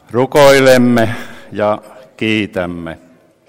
Rukoilemme ja kiitämme.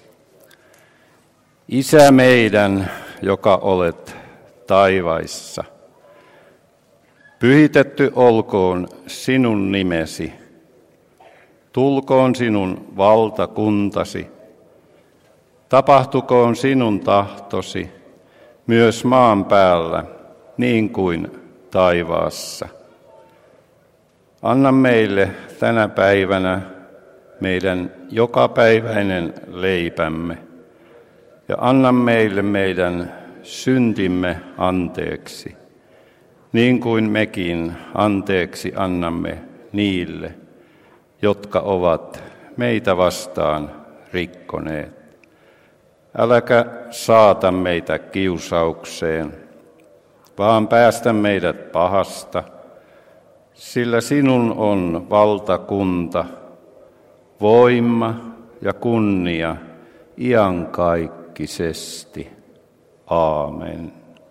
Isä meidän, joka olet taivaissa, pyhitetty olkoon sinun nimesi, tulkoon sinun valtakuntasi, tapahtukoon sinun tahtosi myös maan päällä niin kuin taivaassa. Anna meille tänä päivänä meidän jokapäiväinen leipämme ja anna meille meidän syntimme anteeksi, niin kuin mekin anteeksi annamme niille, jotka ovat meitä vastaan rikkoneet. Äläkä saata meitä kiusaukseen, vaan päästä meidät pahasta, sillä sinun on valtakunta, voima ja kunnia iankaikkisesti. Aamen.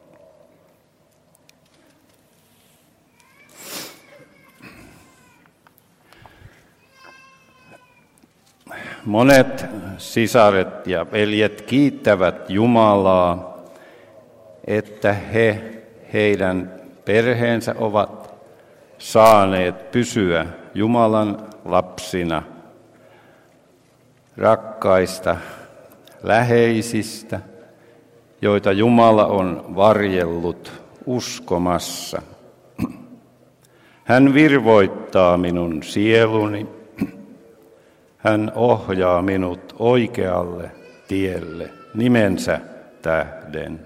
Monet sisaret ja veljet kiittävät Jumalaa, että heidän perheensä ovat saaneet pysyä Jumalan lapsina, rakkaista läheisistä, joita Jumala on varjellut uskomassa. Hän virvoittaa minun sieluni, hän ohjaa minut oikealle tielle nimensä tähden.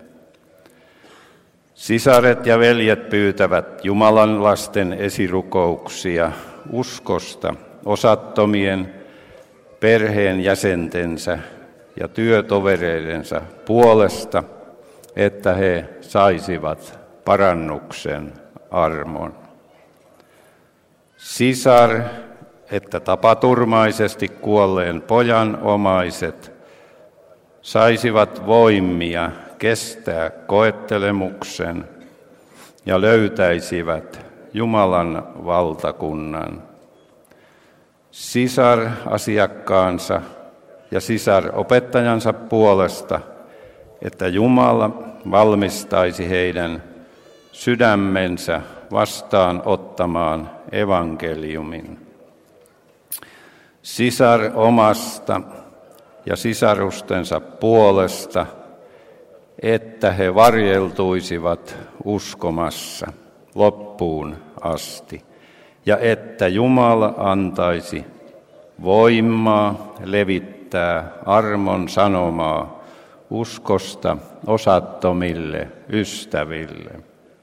Sisaret ja veljet pyytävät Jumalan lasten esirukouksia uskosta osattomien perheen jäsentensä ja työtovereidensa puolesta, että he saisivat parannuksen armon. Sisar, että tapaturmaisesti kuolleen pojan omaiset saisivat voimia kestää koettelemuksen ja löytäisivät Jumalan valtakunnan. Sisar asiakkaansa ja sisar opettajansa puolesta, että Jumala valmistaisi heidän sydämensä vastaan ottamaan evankeliumin. Sisar omasta ja sisarustensa puolesta, että he varjeltuisivat uskomassa loppuun asti, ja että Jumala antaisi voimaa levittää armon sanomaa uskosta osattomille ystäville.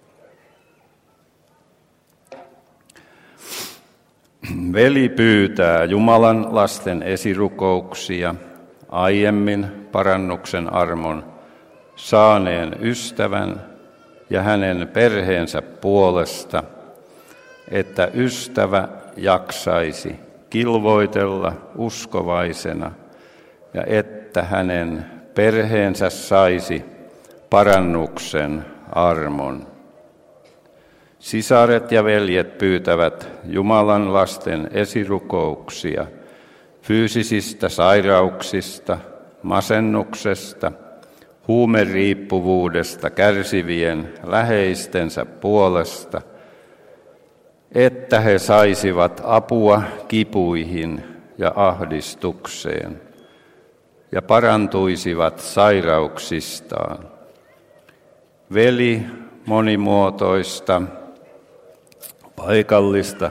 Veli pyytää Jumalan lasten esirukouksia aiemmin parannuksen armon saaneen ystävän ja hänen perheensä puolesta, että ystävä jaksaisi kilvoitella uskovaisena ja että hänen perheensä saisi parannuksen armon. Sisaret ja veljet pyytävät Jumalan lasten esirukouksia fyysisistä sairauksista, masennuksesta, huumeriippuvuudesta kärsivien läheistensä puolesta, että he saisivat apua kipuihin ja ahdistukseen ja parantuisivat sairauksistaan. Veli monimuotoista, paikallista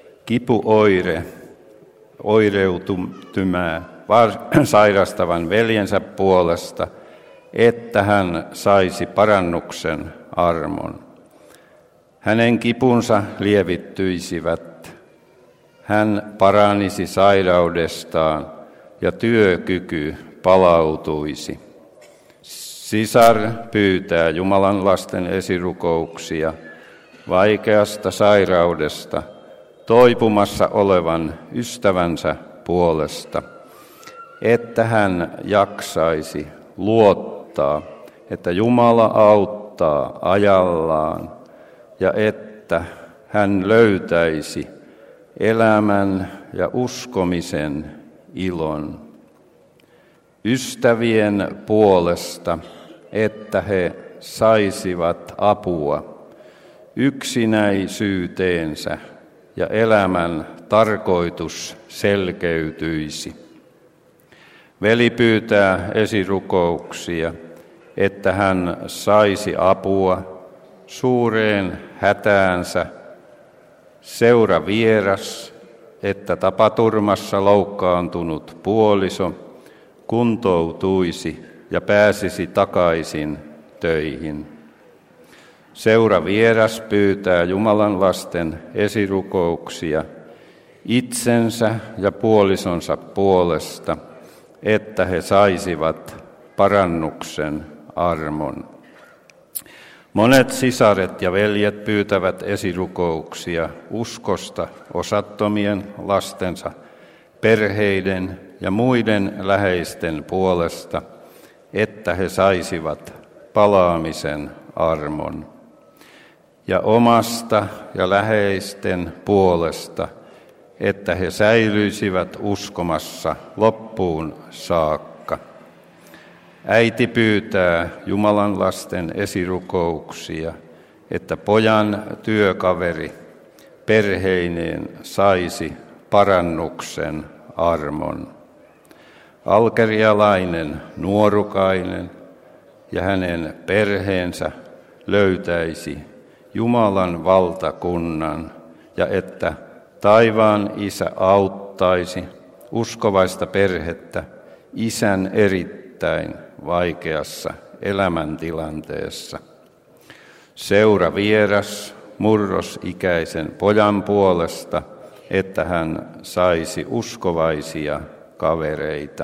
oireutumää sairastavan veljensä puolesta, että hän saisi parannuksen armon. Hänen kipunsa lievittyisivät, hän paranisi sairaudestaan ja työkyky palautuisi. Sisar pyytää Jumalan lasten esirukouksia vaikeasta sairaudesta toipumassa olevan ystävänsä puolesta, että hän jaksaisi luottaa, että Jumala auttaa ajallaan ja että hän löytäisi elämän ja uskomisen ilon. Ystävien puolesta, että he saisivat apua yksinäisyyteensä ja elämän tarkoitus selkeytyisi. Veli pyytää esirukouksia, että hän saisi apua suureen hätäänsä, seuravieras, että tapaturmassa loukkaantunut puoliso kuntoutuisi ja pääsisi takaisin töihin. Seuravieras pyytää Jumalan lasten esirukouksia itsensä ja puolisonsa puolesta, että he saisivat parannuksen armon. Monet sisaret ja veljet pyytävät esirukouksia uskosta osattomien lastensa, perheiden ja muiden läheisten puolesta, että he saisivat palaamisen armon. Ja omasta ja läheisten puolesta, että he säilyisivät uskomassa loppuun saakka. Äiti pyytää Jumalan lasten esirukouksia, että pojan työkaveri perheineen saisi parannuksen armon. Alkerialainen nuorukainen ja hänen perheensä löytäisi Jumalan valtakunnan ja että taivaan Isä auttaisi uskovaista perhettä isän erittäin vaikeassa elämäntilanteessa. Seuravieras murrosikäisen pojan puolesta, että hän saisi uskovaisia kavereita.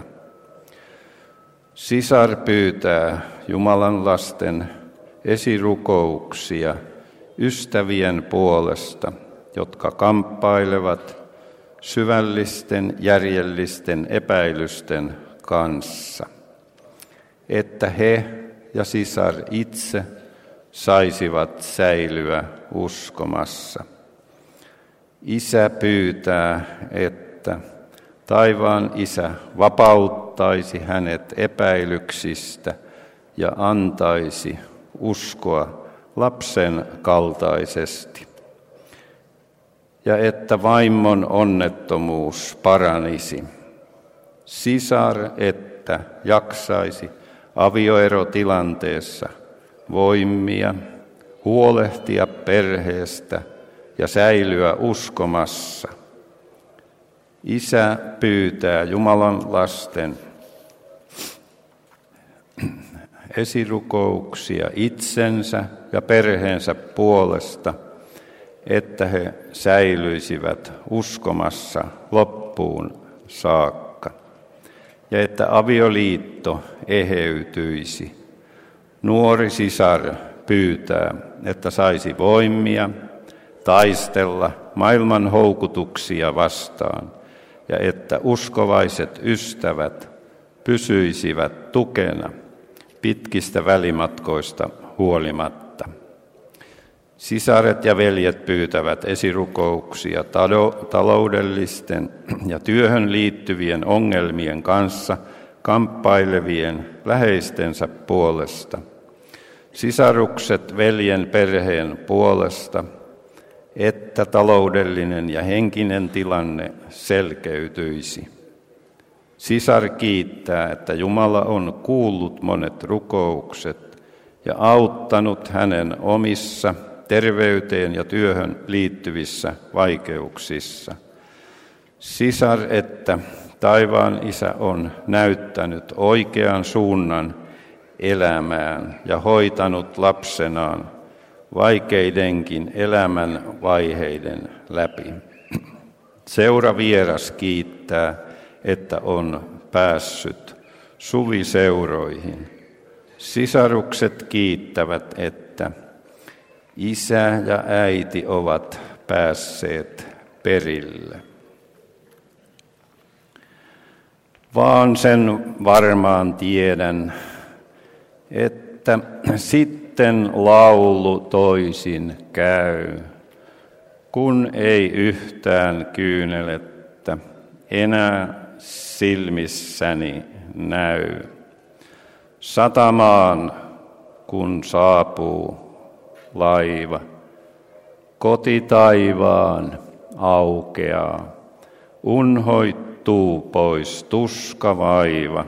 Sisar pyytää Jumalan lasten esirukouksia ystävien puolesta, jotka kamppailevat syvällisten järjellisten epäilysten kanssa, että he ja sisar itse saisivat säilyä uskomassa. Isä pyytää, että taivaan Isä vapauttaisi hänet epäilyksistä ja antaisi uskoa lapsen kaltaisesti, ja että vaimon onnettomuus paranisi. Sisar, että jaksaisi avioerotilanteessa voimia, huolehtia perheestä ja säilyä uskomassa. Isä pyytää Jumalan lasten esirukouksia itsensä ja perheensä puolesta, että he säilyisivät uskomassa loppuun saakka, ja että avioliitto eheytyisi. Nuori sisar pyytää, että saisi voimia taistella maailman houkutuksia vastaan, ja että uskovaiset ystävät pysyisivät tukena pitkistä välimatkoista huolimatta. Sisaret ja veljet pyytävät esirukouksia taloudellisten ja työhön liittyvien ongelmien kanssa kamppailevien läheistensä puolesta. Sisarukset veljen perheen puolesta, että taloudellinen ja henkinen tilanne selkeytyisi. Sisar kiittää, että Jumala on kuullut monet rukoukset ja auttanut hänen omissa terveyteen ja työhön liittyvissä vaikeuksissa. Sisar, että taivaan Isä on näyttänyt oikean suunnan elämään ja hoitanut lapsenaan vaikeidenkin elämän vaiheiden läpi. Seuravieras kiittää, että on päässyt suviseuroihin. Sisarukset kiittävät, että isä ja äiti ovat päässeet perille. Vaan sen varmaan tiedän, että sitten laulu toisin käy, kun ei yhtään kyynelettä enää silmissäni näy. Satamaan, kun saapuu laiva, kotitaivaan aukeaa, unhoittuu pois tuskavaiva,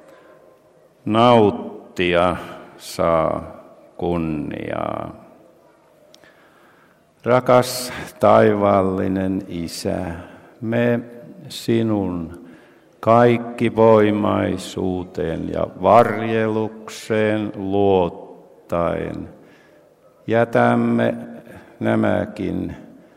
nauttia saa kunniaa. Rakas taivaallinen Isä, me sinun kaikkivoimaisuuteen ja varjelukseen luottaen jätämme nämäkin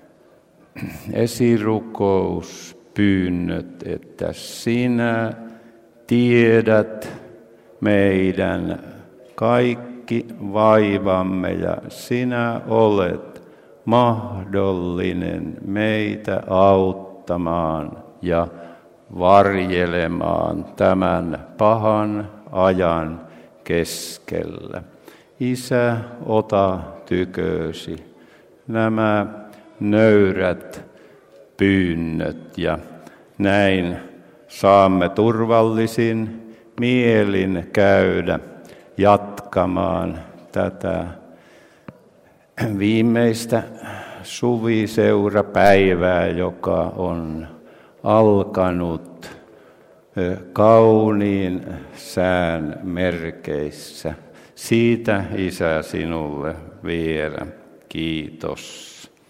esirukouspyynnöt, että sinä tiedät meidän kaikki vaivamme ja sinä olet mahdollinen meitä auttamaan ja varjelemaan tämän pahan ajan keskellä. Isä, ota tykösi nämä nöyrät pyynnöt ja näin saamme turvallisin mielin käydä jatkamaan tätä viimeistä suviseurapäivää, joka on alkanut kauniin sään merkeissä. Siitä, Isä, sinulle vielä kiitos.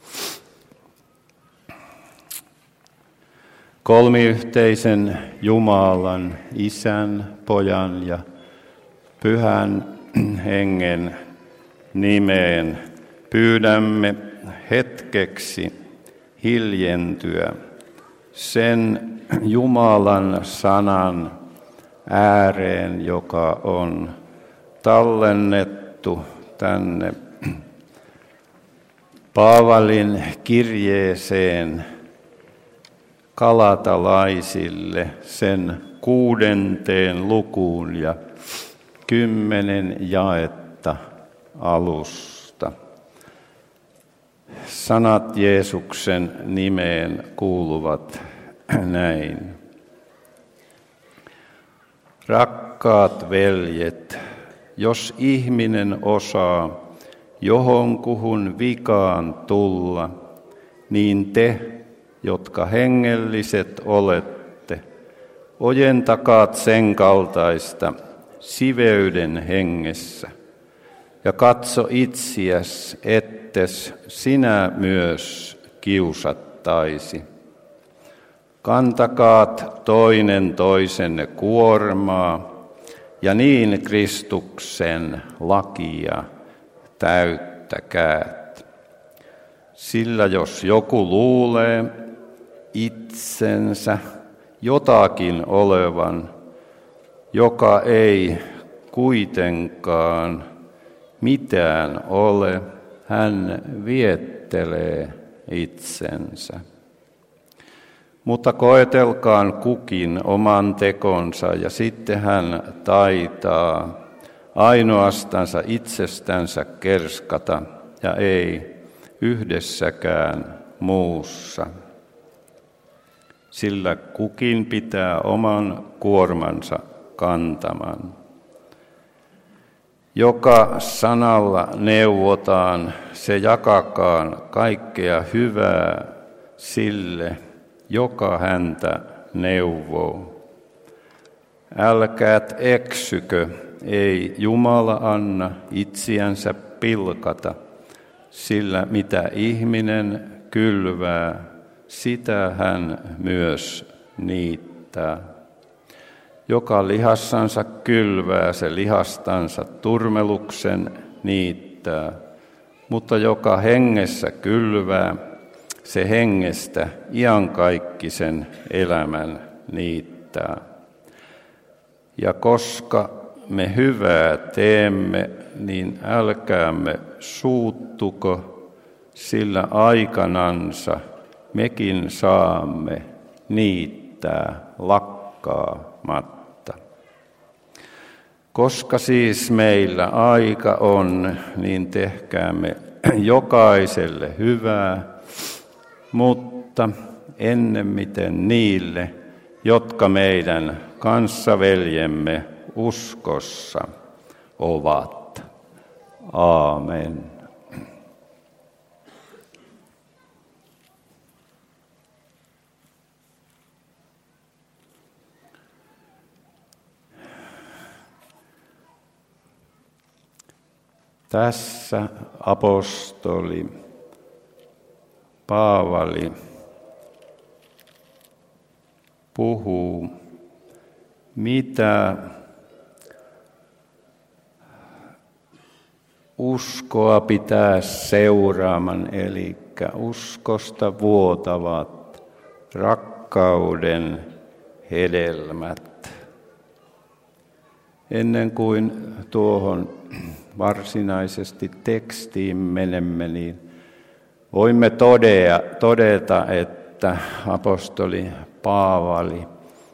Kolmiyhteisen Jumalan, Isän, Pojan ja Pyhän Hengen nimeen pyydämme hetkeksi hiljentyä sen Jumalan sanan ääreen, joka on tallennettu tänne Paavalin kirjeeseen galatalaisille, sen 6. lukuun ja 10 jaetta alusta. Sanat Jeesuksen nimeen kuuluvat näin. Rakkaat veljet, jos ihminen osaa johonkuhun vikaan tulla, niin te, jotka hengelliset olette, ojentakaat sen kaltaista siveyden hengessä ja katso itseäs, ettes sinä myös kiusattaisi. Kantakaat toinen toisenne kuormaa ja niin Kristuksen lakia täyttäkäät. Sillä jos joku luulee itsensä jotakin olevan, joka ei kuitenkaan mitään ole, hän viettelee itsensä. Mutta koetelkaan kukin oman tekonsa ja sitten hän taitaa ainoastansa itsestänsä kerskata ja ei yhdessäkään muussa. Sillä kukin pitää oman kuormansa kantaman. Joka sanalla neuvotaan, se jakakaan kaikkea hyvää sille, joka häntä neuvoo. Älkäät eksykö, ei Jumala anna itseänsä pilkata, sillä mitä ihminen kylvää, sitä hän myös niittää. Joka lihassansa kylvää, se lihastansa turmeluksen niittää, mutta joka hengessä kylvää, se hengestä iankaikkisen elämän niittää. Ja koska me hyvää teemme, niin älkäämme suuttuko, sillä aikanansa mekin saamme niittää lakkaamatta. Koska siis meillä aika on, niin tehkäämme jokaiselle hyvää mutta ennemmin niille, jotka meidän kanssaveljemme uskossa ovat. Aamen. Tässä apostoli Paavali puhuu, mitä uskoa pitää seuraamaan, eli uskosta vuotavat rakkauden hedelmät. Ennen kuin tuohon varsinaisesti tekstiin menemme, niin voimme todeta, että apostoli Paavali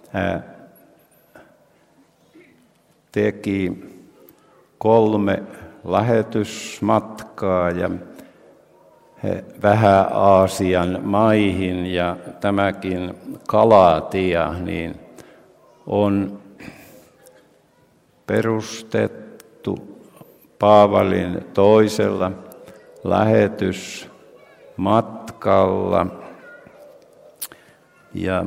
teki 3 lähetysmatkaa ja Vähä-Aasian maihin, ja tämäkin Galatia niin on perustettu Paavalin toisella lähetysmatkalla. Ja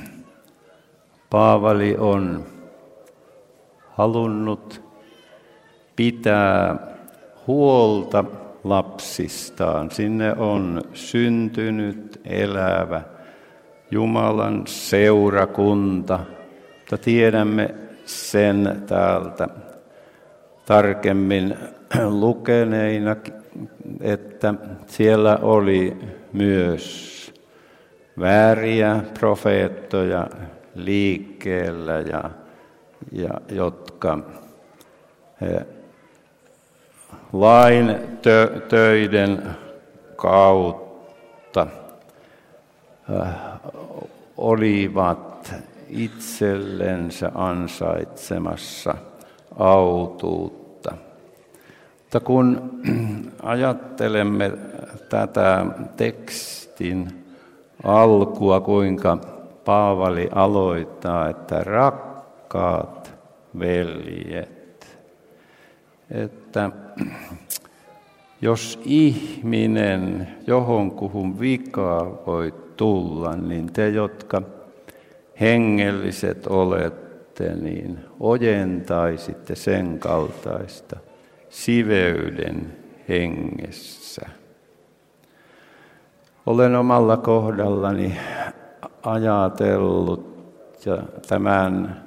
Paavali on halunnut pitää huolta lapsistaan. Sinne on syntynyt elävä Jumalan seurakunta, mutta tiedämme sen täältä tarkemmin lukeneina, että siellä oli myös vääriä profeettoja liikkeellä, ja jotka lain töiden kautta olivat itsellensä ansaitsemassa autuutta. Mutta kun ajattelemme tätä tekstin alkua, kuinka Paavali aloittaa, että rakkaat veljet, että jos ihminen johonkuhun vikaan voi tulla, niin te, jotka hengelliset olette, niin ojentaisitte sen kaltaista siveyden hengessä. Olen omalla kohdallani ajatellut ja tämän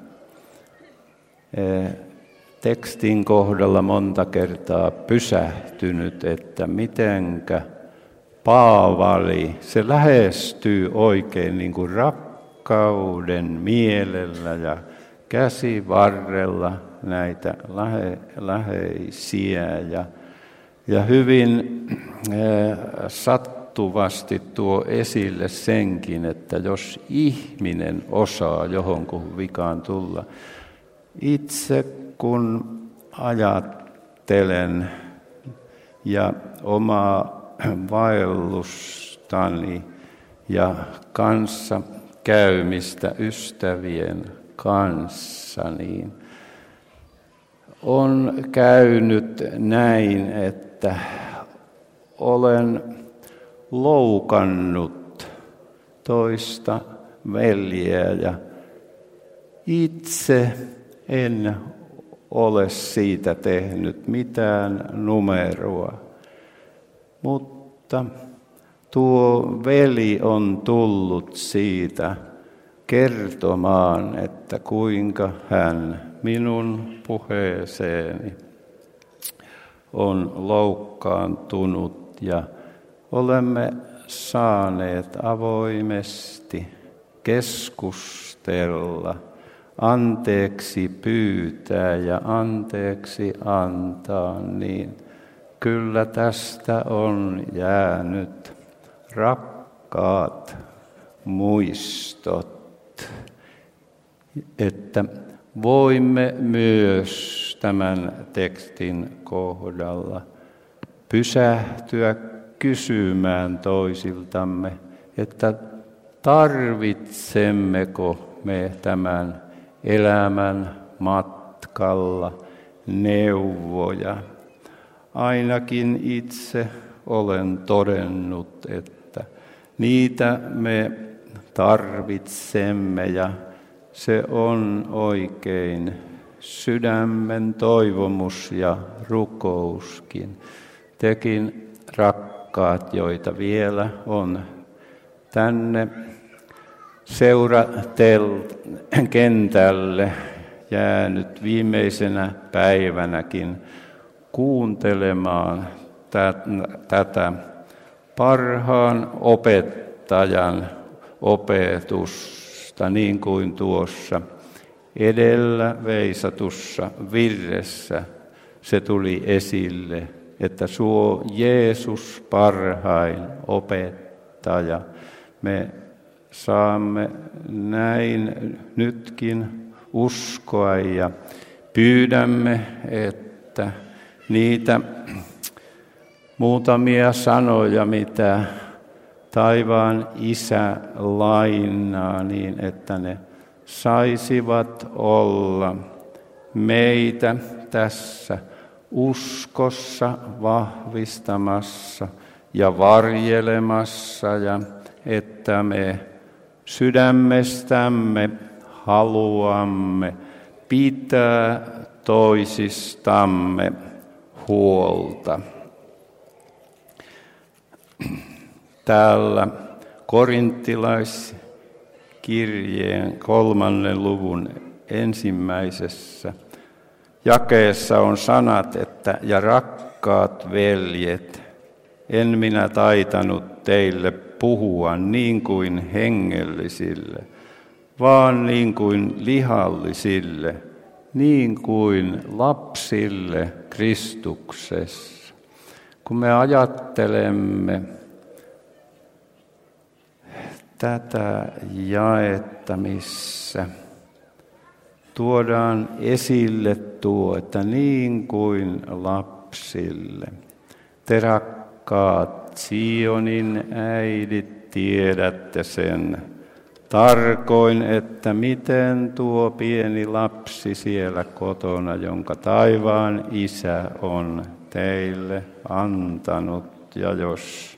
tekstin kohdalla monta kertaa pysähtynyt, että mitenkä Paavali, se lähestyy oikein niin kuin rakkauden mielellä ja käsivarrella näitä läheisiä ja hyvin sattuvasti tuo esille senkin, että jos ihminen osaa johonkuhun vikaan tulla, itse kun ajattelen ja omaa vaellustani ja kanssa käymistä ystävien kanssa, niin on käynyt näin, että olen loukannut toista veljeä ja itse en ole siitä tehnyt mitään numeroa, mutta tuo veli on tullut siitä kertomaan, että kuinka hän minun puheeseeni on loukkaantunut, ja olemme saaneet avoimesti keskustella, anteeksi pyytää ja anteeksi antaa, niin kyllä tästä on jäänyt rakkaat muistot, että voimme myös tämän tekstin kohdalla pysähtyä kysymään toisiltamme, että tarvitsemmeko me tämän elämän matkalla neuvoja. Ainakin itse olen todennut, että niitä me tarvitsemme ja se on oikein sydämen toivomus ja rukouskin. Tekin rakkaat, joita vielä on tänne kentälle jäänyt viimeisenä päivänäkin kuuntelemaan tätä parhaan opettajan opetusta, niin kuin tuossa edellä veisatussa virressä se tuli esille, että suo Jeesus parhain opettaja. Me saamme näin nytkin uskoa ja pyydämme, että niitä muutamia sanoja, mitä taivaan Isä lainaa, niin että ne saisivat olla meitä tässä uskossa vahvistamassa ja varjelemassa, ja että me sydämestämme haluamme pitää toisistamme huolta. Täällä Korinttilaiskirjeen 3. luvun 1. jakeessa on sanat, että ja rakkaat veljet, en minä taitanut teille puhua niin kuin hengellisille, vaan niin kuin lihallisille, niin kuin lapsille Kristuksessa. Kun me ajattelemme tätä jaetta, missä tuodaan esille tuo, että niin kuin lapsille. Te rakkaat Sionin äidit, tiedätte sen tarkoin, että miten tuo pieni lapsi siellä kotona, jonka taivaan Isä on teille antanut, ja jos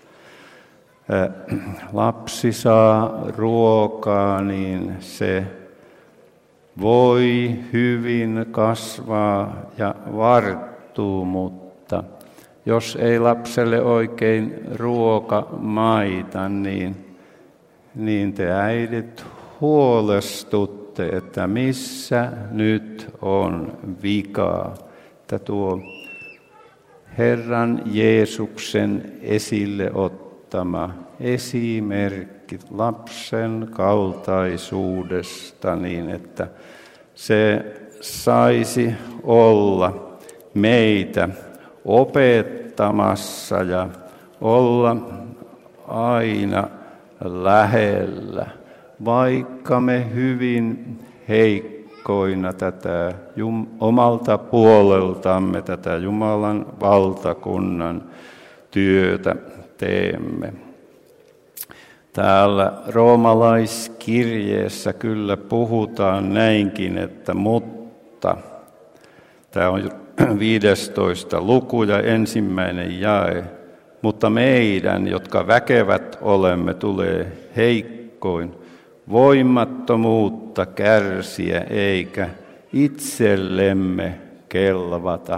lapsi saa ruokaa, niin se voi hyvin kasvaa ja varttuu, mutta jos ei lapselle oikein ruoka maita, niin te äidit huolestutte, että missä nyt on vikaa. Että tuo Herran Jeesuksen esille ottama esimerkki lapsen kaltaisuudesta, niin että se saisi olla meitä opettamassa ja olla aina lähellä, vaikka me hyvin heikkoina tätä omalta puoleltamme tätä Jumalan valtakunnan työtä teemme. Täällä roomalaiskirjeessä kyllä puhutaan näinkin, että mutta, tämä on 15. luku ja 1. jae, mutta meidän, jotka väkevät olemme, tulee heikkoin voimattomuutta kärsiä eikä itsellemme kelvata.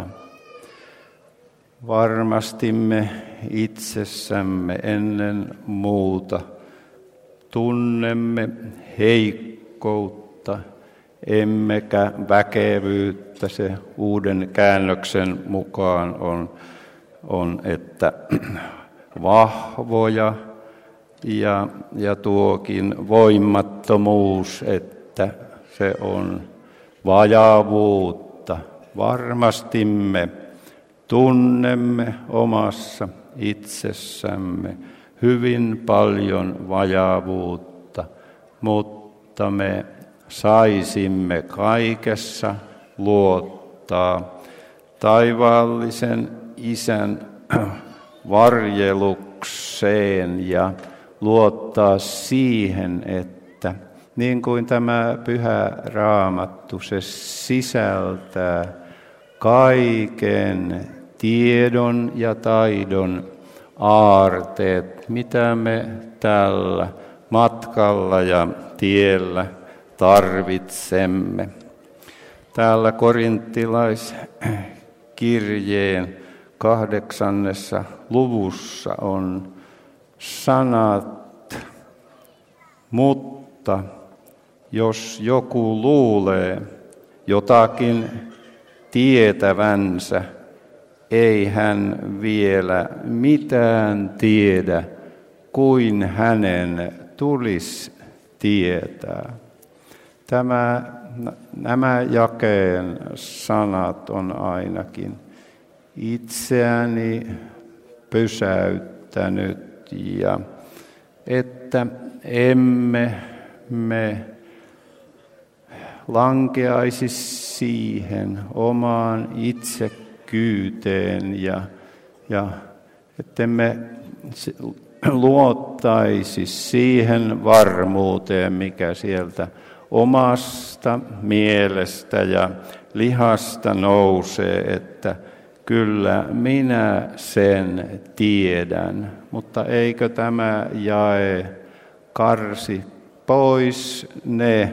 Varmasti me itsessämme ennen muuta tunnemme heikkoutta, emmekä väkevyyttä. Se uuden käännöksen mukaan on että vahvoja ja tuokin voimattomuus, että se on vajaavuutta. Varmasti me tunnemme omassa itsessämme hyvin paljon vajaavuutta, mutta me saisimme kaikessa luottaa taivaallisen Isän varjelukseen ja luottaa siihen, että niin kuin tämä Pyhä Raamattu, se sisältää kaiken tiedon ja taidon aarteet, mitä me tällä matkalla ja tiellä tarvitsemme. Täällä korinttilaiskirjeen 8. luvussa on sanat, mutta jos joku luulee jotakin tietävänsä, ei hän vielä mitään tiedä, kuin hänen tulisi tietää. Nämä jakeen sanat on ainakin itseäni pysäyttänyt, ja että emme me lankeaisi siihen omaan itsekyyteen ja ettemme luottaisi siihen varmuuteen, mikä sieltä omasta mielestä ja lihasta nousee, että kyllä minä sen tiedän. Mutta eikö tämä jae karsi pois ne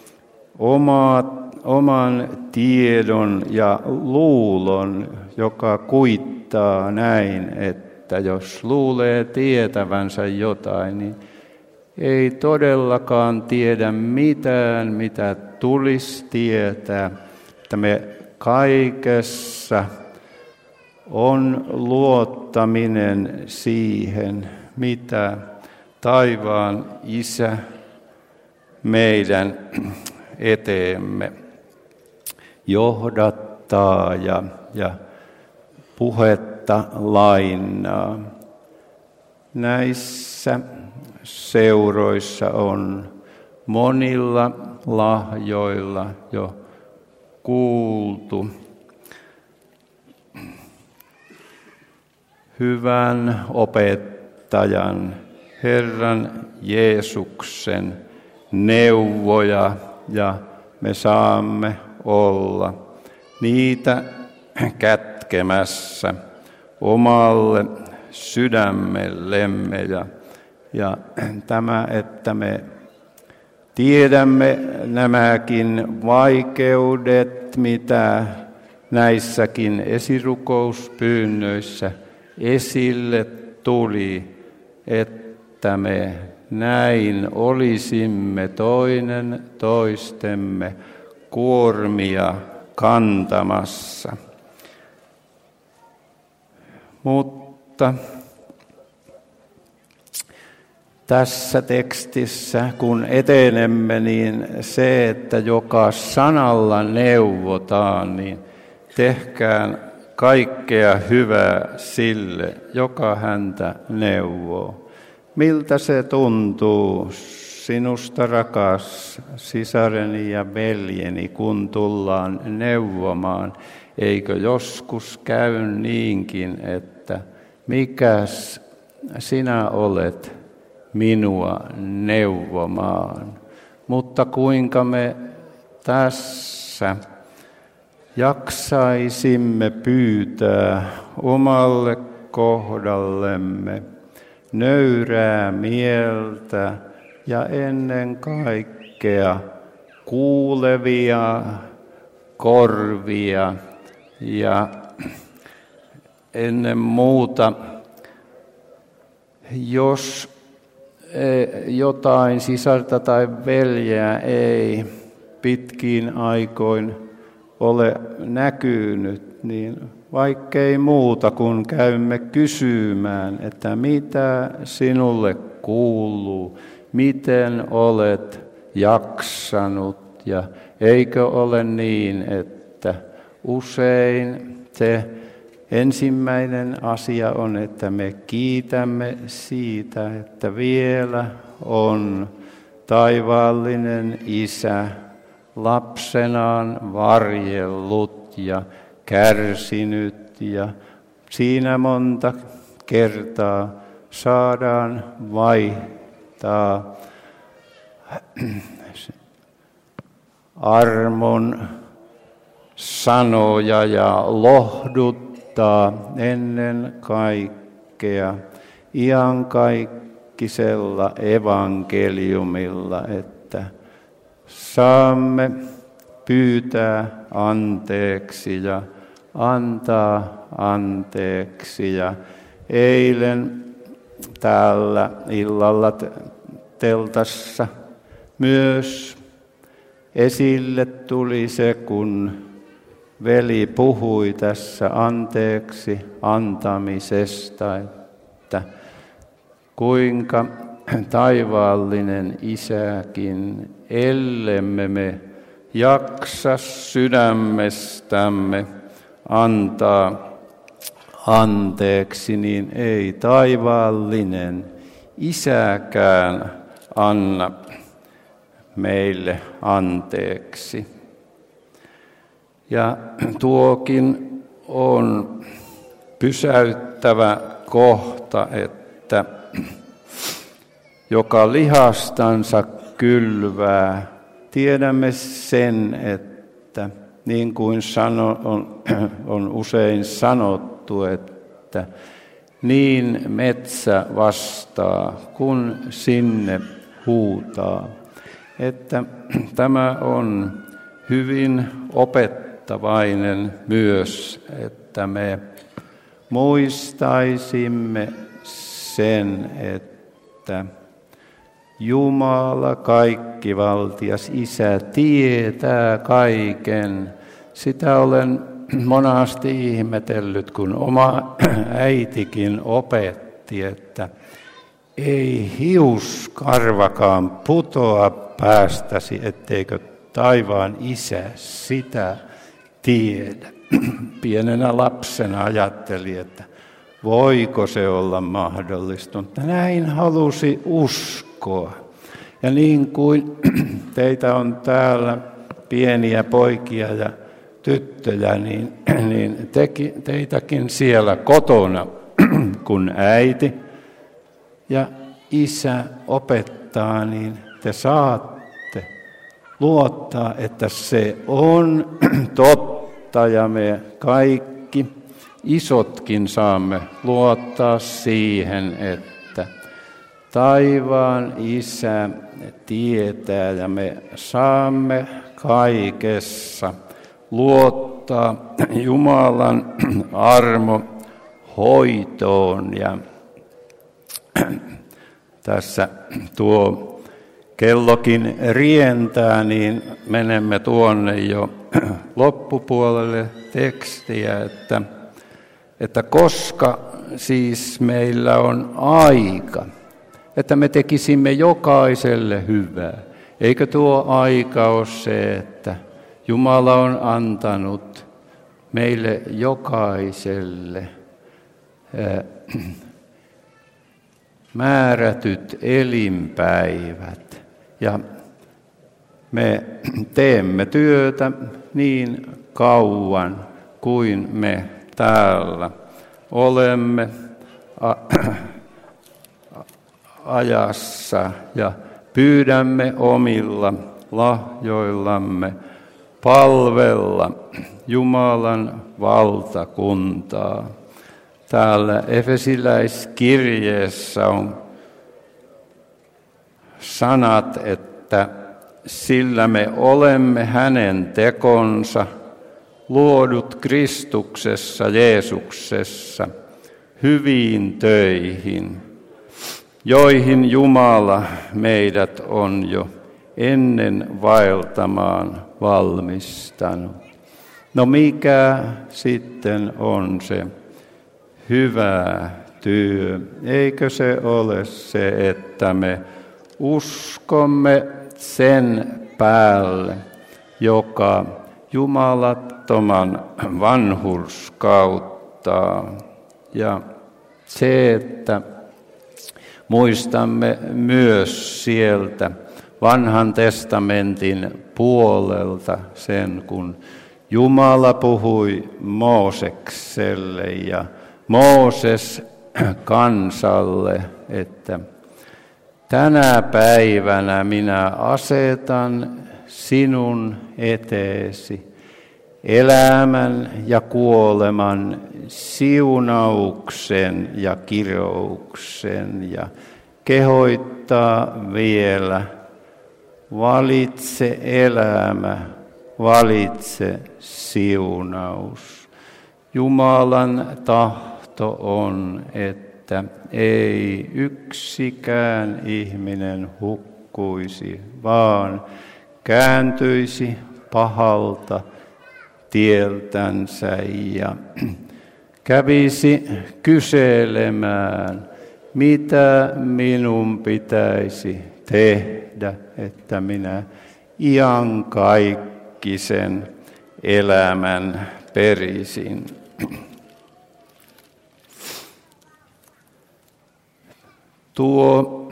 oman tiedon ja luulon, joka kuittaa näin, että jos luulee tietävänsä jotain, niin ei todellakaan tiedä mitään, mitä tulisi tietää, että me kaikessa on luottaminen siihen, mitä taivaan Isä meidän eteemme johdattaa ja puhetta lainaa. Näissä seuroissa on monilla lahjoilla jo kuultu hyvän opettajan, Herran Jeesuksen neuvoja, ja me saamme olla niitä kätkemässä omalle sydämellemme. Ja tämä, että me tiedämme nämäkin vaikeudet, mitä näissäkin esirukouspyynnöissä esille tuli, että me näin olisimme toinen toistemme kuormia kantamassa. Mutta tässä tekstissä, kun etenemme, niin se, että joka sanalla neuvotaan, niin tehkään kaikkea hyvää sille, joka häntä neuvoo. Miltä se tuntuu sinusta, rakas sisareni ja veljeni, kun tullaan neuvomaan? Eikö joskus käy niinkin, että mikäs sinä olet minua neuvomaan? Mutta kuinka me tässä jaksaisimme pyytää omalle kohdallemme nöyrää mieltä ja ennen kaikkea kuulevia korvia ja ennen muuta, jos jotain sisarta tai veljeä ei pitkiin aikoin ole näkynyt, niin vaikkei muuta kuin käymme kysymään, että mitä sinulle kuuluu, miten olet jaksanut, ja eikö ole niin, että usein se ensimmäinen asia on, että me kiitämme siitä, että vielä on taivaallinen Isä lapsenaan varjellut ja kärsinyt, ja siinä monta kertaa saadaan opettaa armon sanoja ja lohduttaa ennen kaikkea iankaikkisella evankeliumilla, että saamme pyytää anteeksi ja antaa anteeksi. Ja eilen täällä illalla teltassa myös esille tuli se, kun veli puhui tässä anteeksi antamisesta, että kuinka taivaallinen Isäkin, ellemme me jaksa sydämestämme antaa anteeksi, niin ei taivaallinen Isäkään anna meille anteeksi. Ja tuokin on pysäyttävä kohta, että joka lihastansa kylvää, tiedämme sen, että niin kuin on usein sanottu, että niin metsä vastaa, kun sinne huutaa. Että tämä on hyvin opettavainen myös, että me muistaisimme sen, että Jumala kaikkivaltias Isä tietää kaiken. Sitä olen monasti ihmetellyt, kun oma äitikin opetti, että ei hiuskarvakaan putoa päästäsi, etteikö taivaan Isä sitä tiedä. Pienenä lapsena ajatteli, että voiko se olla mahdollista, mutta näin halusi uskoa. Ja niin kuin teitä on täällä pieniä poikia ja tyttöjä, niin teitäkin siellä kotona, kun äiti ja isä opettaa, niin te saatte luottaa, että se on totta ja me kaikki isotkin saamme luottaa siihen, että taivaan Isä tietää ja me saamme kaikessa luottaa Jumalan armo hoitoon. Ja tässä tuo kellokin rientää, niin menemme tuonne jo loppupuolelle tekstiä, että koska siis meillä on aika, että me tekisimme jokaiselle hyvää. Eikö tuo aika ole se, että Jumala on antanut meille jokaiselle määrätyt elinpäivät. Ja me teemme työtä niin kauan kuin me täällä olemme ajassa ja pyydämme omilla lahjoillamme palvella Jumalan valtakuntaa. Täällä Efesiläiskirjeessä on sanat, että sillä me olemme hänen tekonsa, luodut Kristuksessa Jeesuksessa, hyviin töihin, joihin Jumala meidät on jo ennen vaeltamaan valmistanut. No mikä sitten on se hyvä työ? Eikö se ole se, että me uskomme sen päälle, joka jumalattoman vanhurskauttaa. Ja se, että muistamme myös sieltä Vanhan testamentin puolelta sen, kun Jumala puhui Moosekselle ja Mooses kansalle, että tänä päivänä minä asetan sinun eteesi elämän ja kuoleman, siunauksen ja kirouksen, ja kehoittaa vielä: valitse elämä, valitse siunaus. Jumalan tahto on, että ei yksikään ihminen hukkuisi, vaan kääntyisi pahalta tieltänsä ja kävisi kyselemään, mitä minun pitäisi tehdä, että minä iankaikkisen elämän perisin. Tuo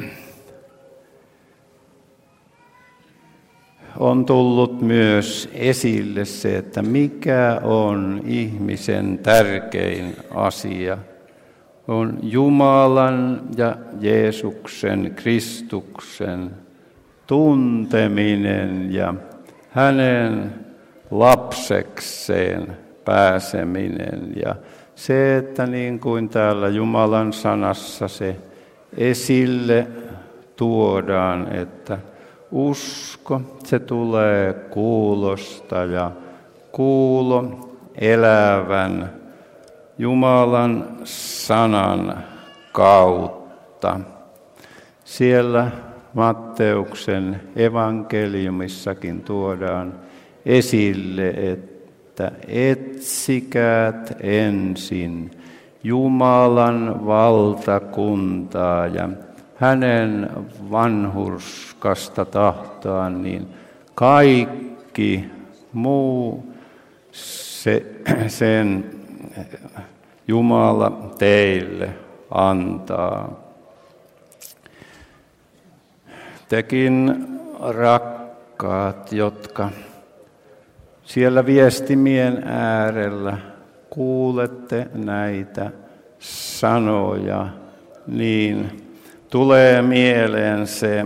on tullut myös esille se, että mikä on ihmisen tärkein asia. On Jumalan ja Jeesuksen, Kristuksen tunteminen ja hänen lapsekseen pääseminen. Ja se, että niin kuin täällä Jumalan sanassa se esille tuodaan, että usko, se tulee kuulosta ja kuulo elävän Jumalan sanan kautta. Siellä Matteuksen evankeliumissakin tuodaan esille, että etsikäät ensin Jumalan valtakuntaa ja hänen vanhurskasta tahtoaan, niin kaikki muu sen Jumala teille antaa. Tekin, rakkaat, jotka siellä viestimien äärellä kuulette näitä sanoja, niin tulee mieleen se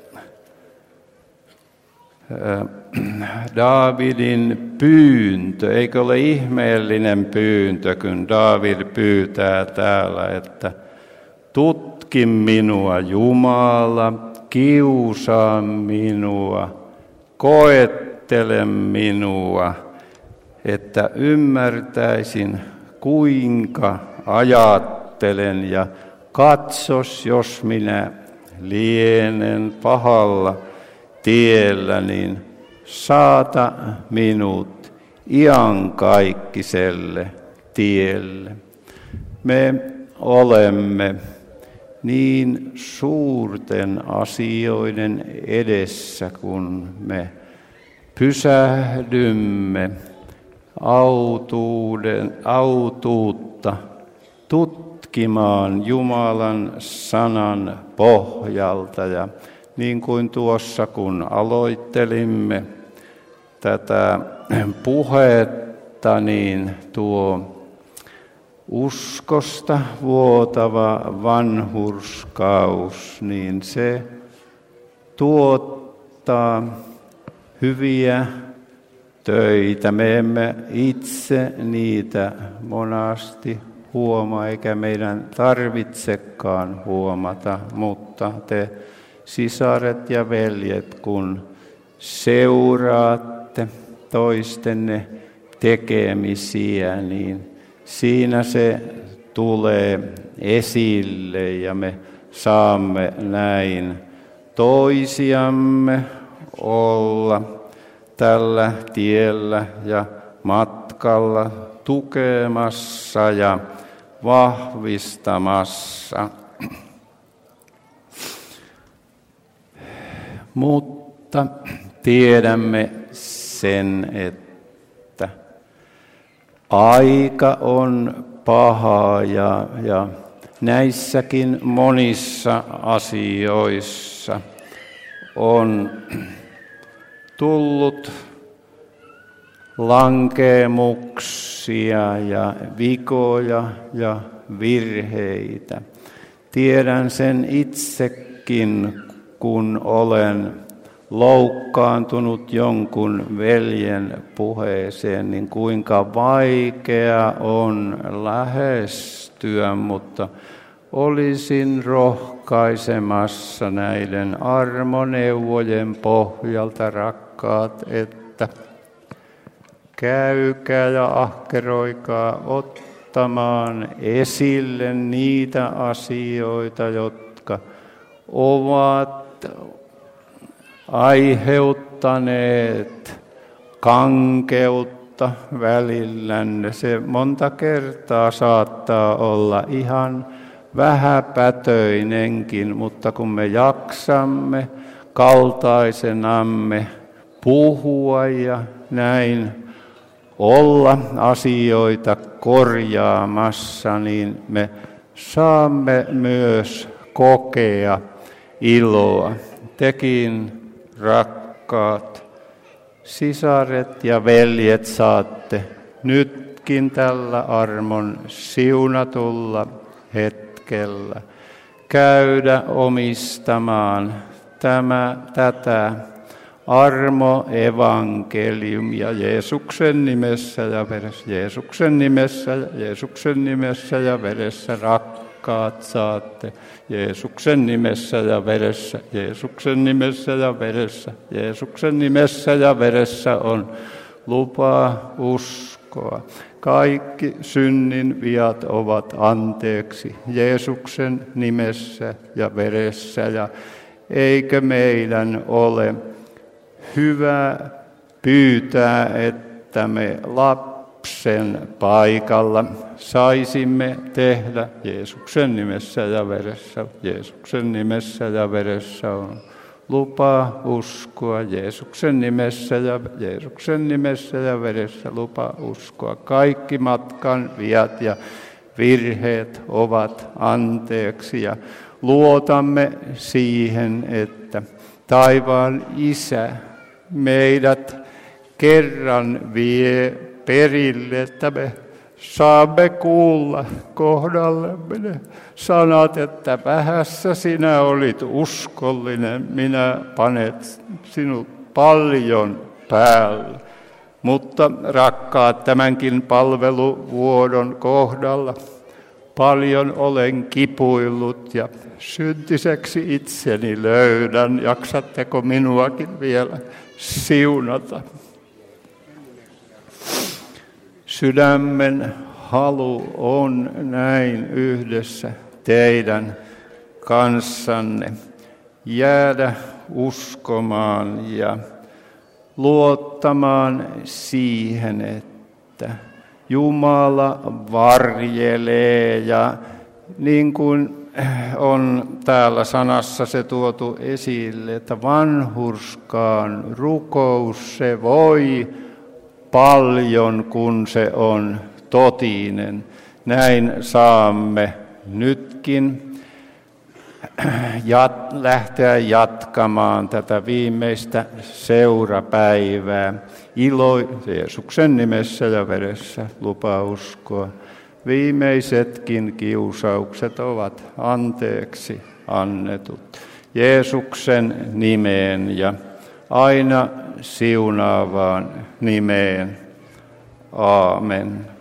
Daavidin pyyntö. Eikö ole ihmeellinen pyyntö, kun Daavid pyytää täällä, että tutki minua, Jumala, kiusaa minua, koettele minua, että ymmärtäisin, kuinka ajattelen, ja katsos, jos minä lienen pahalla tiellä, niin saata minut iankaikkiselle tielle. Me olemme niin suurten asioiden edessä, kun me pysähdymme autuutta tutkimaan Jumalan sanan pohjalta. Ja niin kuin tuossa, kun aloittelimme tätä puhetta, niin tuo uskosta vuotava vanhurskaus, niin se tuottaa hyviä töitä. Me emme itse niitä monasti huomaa, eikä meidän tarvitsekaan huomata, mutta te sisaret ja veljet, kun seuraatte toistenne tekemisiä, niin siinä se tulee esille ja me saamme näin toisiamme olla tällä tiellä ja matkalla tukemassa ja vahvistamassa. Mutta tiedämme sen, että aika on paha ja näissäkin monissa asioissa on tullut lankeemuksia ja vikoja ja virheitä. Tiedän sen itse nytkin, kun olen loukkaantunut jonkun veljen puheeseen, niin kuinka vaikea on lähestyä, mutta olisin rohkaisemassa näiden armoneuvojen pohjalta, rakkaat, että käykää ja ahkeroikaa ottamaan esille niitä asioita, jotka ovat aiheuttaneet kankeutta välillänne. Se monta kertaa saattaa olla ihan vähäpätöinenkin, mutta kun me jaksamme kaltaisenamme puhua ja näin olla asioita korjaamassa, niin me saamme myös kokea iloa. Tekin, rakkaat sisaret ja veljet, saatte nytkin tällä armon siunatulla hetkellä käydä omistamaan tätä armoevankeliumia Jeesuksen nimessä ja veressä, Jeesuksen nimessä ja Jeesuksen nimessä ja veressä, rakkaat, saatte Jeesuksen nimessä ja veressä, Jeesuksen nimessä ja veressä, Jeesuksen nimessä ja veressä on lupa uskoa. Kaikki synnin viat ovat anteeksi Jeesuksen nimessä ja veressä, ja eikö meidän ole hyvä pyytää, että me lapsen paikalla saisimme tehdä Jeesuksen nimessä ja veressä, Jeesuksen nimessä ja veressä on lupa uskoa, Jeesuksen nimessä ja Jeesuksen nimessä ja veressä lupa uskoa. Kaikki matkan viat ja virheet ovat anteeksi, ja luotamme siihen, että taivaan Isä meidät kerran vie perille, että me saamme kuulla kohdallemme ne sanat, että vähässä sinä olit uskollinen, minä panet sinut paljon päälle. Mutta rakkaat, tämänkin palveluvuodon kohdalla paljon olen kipuillut ja syntiseksi itseni löydän. Jaksatteko minuakin vielä siunata? Sydämen halu on näin yhdessä teidän kanssanne jäädä uskomaan ja luottamaan siihen, että Jumala varjelee, ja niin kuin on täällä sanassa se tuotu esille, että vanhurskaan rukous, se voi paljon, kun se on totinen. Näin saamme nytkin lähteä jatkamaan tätä viimeistä seurapäivää. Jeesuksen nimessä ja veressä lupa uskoa. Viimeisetkin kiusaukset ovat anteeksi annetut. Jeesuksen nimeen ja aina siunaavaan nimeen. Aamen.